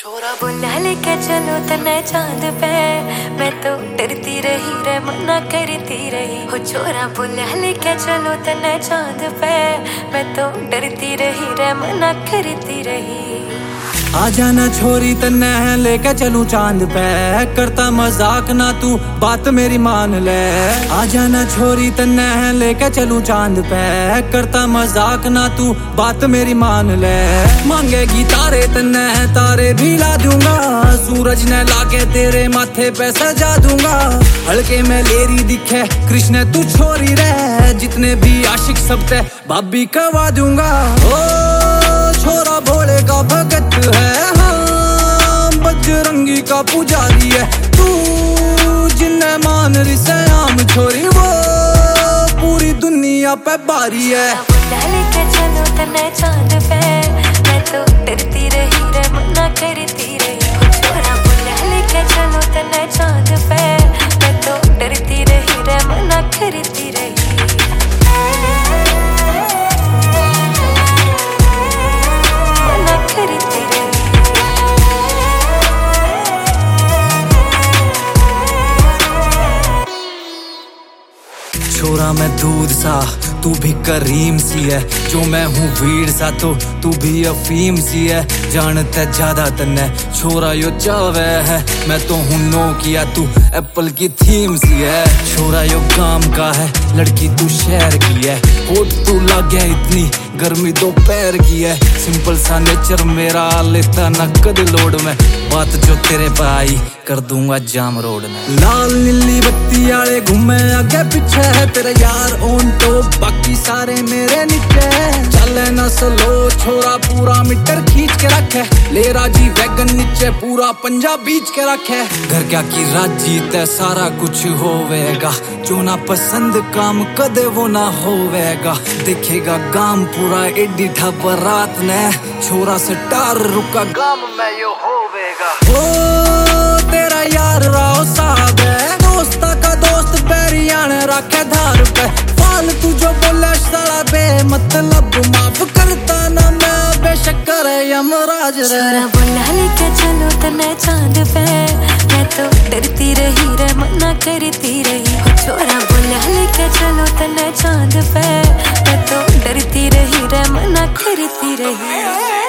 छोरा बोला लेके चलो तने चांद पे, मैं तो डरती रही रे मना करती रही। हो छोरा बोला लेके चलो तने चांद पे, मैं तो डरती रही रे मना करती रही। आ जाना छोरी तन्ने लेके चलूं चांद पे, करता मजाक ना तू बात मेरी मान ले। आ जाना छोरी तन्ने लेके चलूं चांद पे, करता मजाक ना तू बात मेरी मान ले। मांगेगी तारे तन्ने तारे भी ला दूंगा, सूरज ने लाके तेरे माथे पे सजा दूंगा। हल्के में लेरी दिखे कृष्ण तू छोरी रे, जितने भी आशिक सब ते भाभी कवा दूंगा। ओ छोरा भोले का भगत है, हाँ बजरंगी का पुजारी है तू, जिन्हें मान रिसे आम छोरी वो पूरी दुनिया पे बारी है। लेके चलो तने चांद पे, मैं तो डरती रही रे मना करती रही। छोरा बोला लेके चलो तने चांद पे, मैं तो डरती रही रे मना करती रही। छोरा मैं दूध सा तू भी करीम सी है, जो मैं हूँ वीर सा तो तू भी अफीम सी है। जानते ज्यादा तन्ने छोरा यो चावे है, मैं तो हूँ नो किया तू एप्पल की थीम सी है। छोरा यो काम का है लड़की तू शहर की है, होठ तू लागे इतनी गर्मी दोपहर की है। सिंपल सा नेचर मेरा लेता ना कद लोड में, बात जो तेरे पे आई कर दूंगा जाम रोड में। लाल नीली बत्ती आले घूमे आगे पीछे है, तेरा यार ऑन टॉप बाकी सारे मेरे नीचे। चले ना स्लो छोरा पूरा मीटर खींच के रखे, ले राजी वैगन नीचे पूरा पंजाब बीच के रखे। घर क्या की राजी ते सारा कुछ होवेगा, जो ना पसंद काम कदे वो ना होवेगा। देखेगा गाम पूरा एडी ठप रात ने, छोरा से टार रुका गाम में यो होवेगा। ओ तेरा यार राव साहब है, दोस्ता का दोस्त बैरियान रखे धार पे। फालतू जो बोले साला बे मतलब माफ करता ना मैं, बेशक करे यमराज रे। छोरा बोला लेके चलो तने चांद पे, मैं तो डरती रही रे मना करती रही। हो छोरा बोला लेके चलो तने चांद पे, मैं तो डरती रही रे मना करती रही।